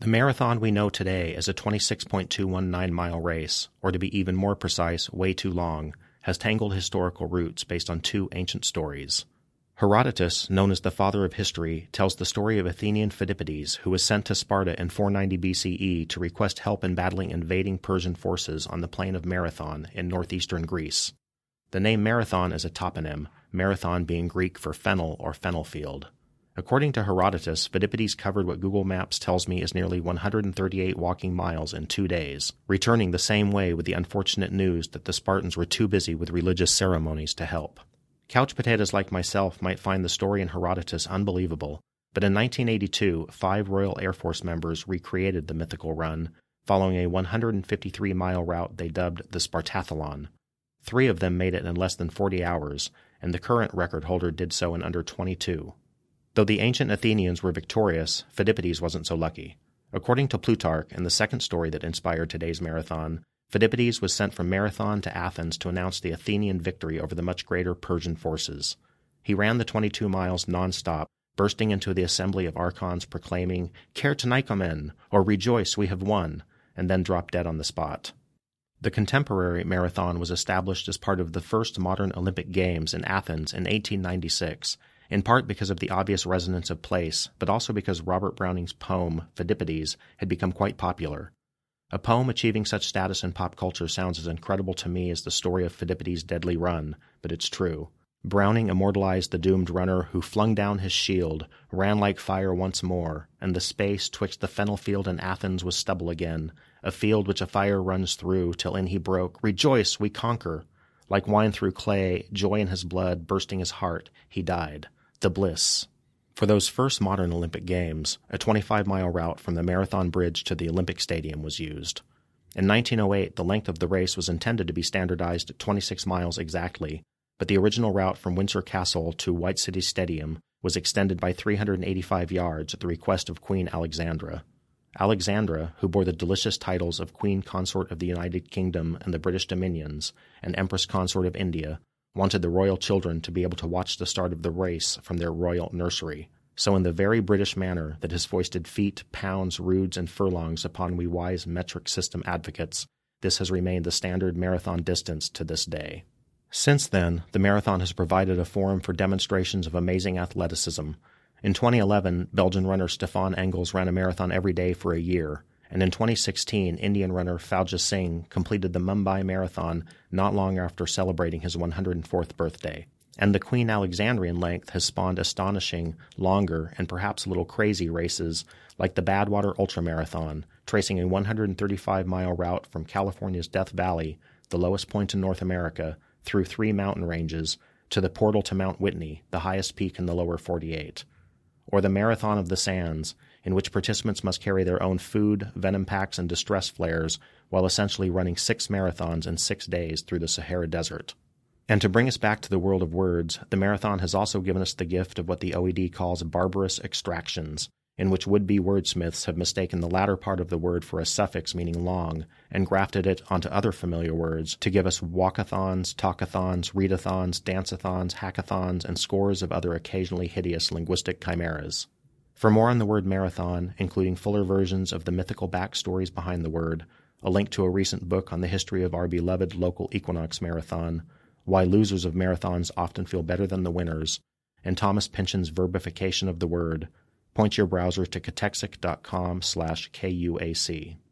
The marathon we know today as a 26.219-mile race, or to be even more precise, way too long, has tangled historical roots based on two ancient stories. Herodotus, known as the father of history, tells the story of Athenian Phidippides, who was sent to Sparta in 490 BCE to request help in battling invading Persian forces on the plain of Marathon in northeastern Greece. The name Marathon is a toponym, Marathon being Greek for fennel or fennel field. According to Herodotus, Phidippides covered what Google Maps tells me is nearly 138 walking miles in 2 days, returning the same way with the unfortunate news that the Spartans were too busy with religious ceremonies to help. Couch potatoes like myself might find the story in Herodotus unbelievable, but in 1982, 5 Royal Air Force members recreated the mythical run, following a 153-mile route they dubbed the Spartathlon. 3 of them made it in less than 40 hours, and the current record holder did so in under 22. Though the ancient Athenians were victorious, Phidippides wasn't so lucky. According to Plutarch, in the second story that inspired today's marathon, Phidippides was sent from Marathon to Athens to announce the Athenian victory over the much greater Persian forces. He ran the 22 miles non-stop, bursting into the assembly of archons proclaiming, "Kertanaikomen," or "Rejoice, we have won," and then dropped dead on the spot. The contemporary marathon was established as part of the first modern Olympic Games in Athens in 1896, in part because of the obvious resonance of place, but also because Robert Browning's poem, Phidippides, had become quite popular. A poem achieving such status in pop culture sounds as incredible to me as the story of Phidippides' deadly run, but it's true. Browning immortalized the doomed runner who flung down his shield, ran like fire once more, and the space twixt the fennel field and Athens was stubble again, a field which a fire runs through, till in he broke, "Rejoice, we conquer!" Like wine through clay, joy in his blood, bursting his heart, he died. The bliss. For those first modern Olympic Games, a 25-mile route from the Marathon Bridge to the Olympic Stadium was used. In 1908, the length of the race was intended to be standardized at 26 miles exactly, but the original route from Windsor Castle to White City Stadium was extended by 385 yards at the request of Queen Alexandra. Alexandra, who bore the delicious titles of Queen Consort of the United Kingdom and the British Dominions, and Empress Consort of India, wanted the royal children to be able to watch the start of the race from their royal nursery. So in the very British manner that has foisted feet, pounds, roods, and furlongs upon we wise metric system advocates, this has remained the standard marathon distance to this day. Since then, the marathon has provided a forum for demonstrations of amazing athleticism. In 2011, Belgian runner Stefan Engels ran a marathon every day for a year, and in 2016, Indian runner Fauja Singh completed the Mumbai Marathon not long after celebrating his 104th birthday. And the Queen Alexandrian length has spawned astonishing, longer, and perhaps a little crazy races like the Badwater Ultramarathon, tracing a 135-mile route from California's Death Valley, the lowest point in North America, through 3 mountain ranges, to the portal to Mount Whitney, the highest peak in the lower 48. Or the Marathon of the Sands, in which participants must carry their own food, venom packs, and distress flares, while essentially running 6 marathons in 6 days through the Sahara Desert. And to bring us back to the world of words, the marathon has also given us the gift of what the OED calls barbarous extractions, in which would-be wordsmiths have mistaken the latter part of the word for a suffix meaning long, and grafted it onto other familiar words to give us walkathons, talkathons, readathons, danceathons, hackathons, and scores of other occasionally hideous linguistic chimeras. For more on the word marathon, including fuller versions of the mythical backstories behind the word, a link to a recent book on the history of our beloved local equinox marathon, why losers of marathons often feel better than the winners, and Thomas Pynchon's verbification of the word, point your browser to catexic.com/KUAC.